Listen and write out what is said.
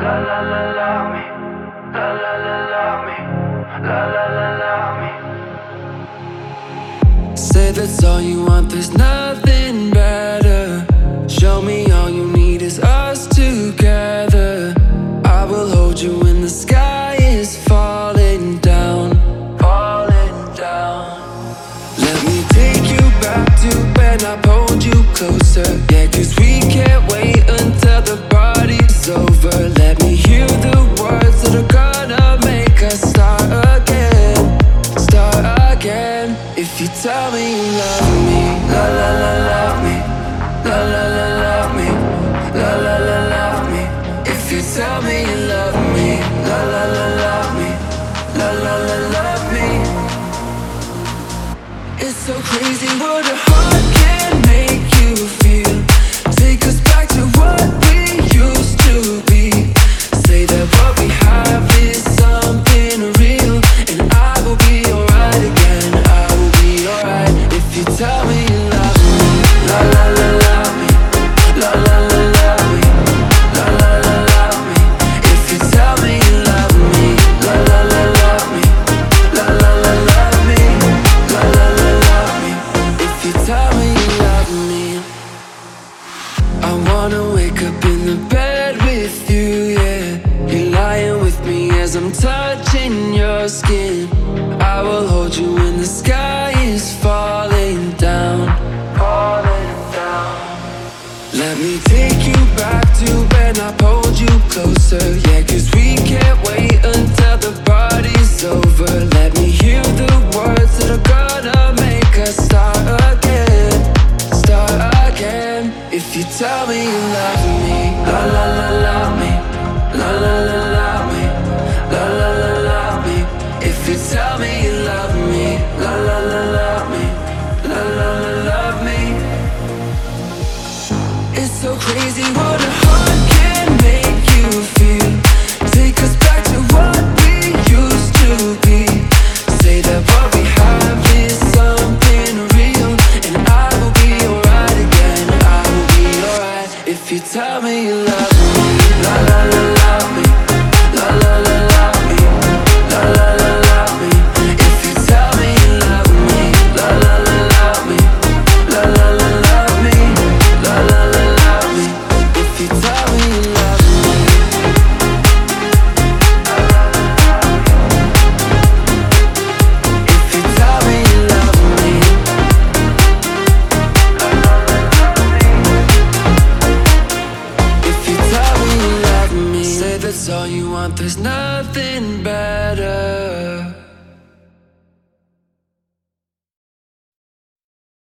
la me, la me, la me. Say that's all you want, there's nothing better. Show me all you need is us together. I will hold you when the sky is falling down, falling down. Let me take you back to when I pulled you closer. Yeah, 'cause we can't wait until the party's over. Let me hear the words that are gonna make us start again, start again. If you tell me you love me, la la la love me, la la la love me, la la la love me. If you tell me you love me, la la la love me, la la la love me. It's so crazy what a heart can make you feel. Take us back to what we used to be. Say that what we have is something real, and I will be alright again. I will be alright if you tell me you love me. La la la love me, la la la love me, la la la love me. If you tell me you love me, la la la love me, la la la love me, la la la love me. If you tell me you love me, I wanna wake up in the bed with you, yeah. You're lying with me as I'm touching your skin. I will hold you when the sky is falling down, falling down. Let me take you back to when I pulled you closer. Yeah, 'cause we can't wait until the party's over. Let me hear the words that are gonna make us start again, start again. If you tell me you love me, la la la love me, la la la love me, la la la love me. If you tell me you love me, la la la love me, la la la love me. It's so crazy what a heart can make you feel. Take us back to what we used to be. Say that what we have is something real, and I will be alright again. I will be alright if you tell me you love me. La la la love me, la la la love me, la la la love me. If you tell me you love me, la la la love me, la la la love me, la la la love me. If you tell me you love me. If you tell me you love me. If you tell me you love me. Say that's all you want, there's nothing better.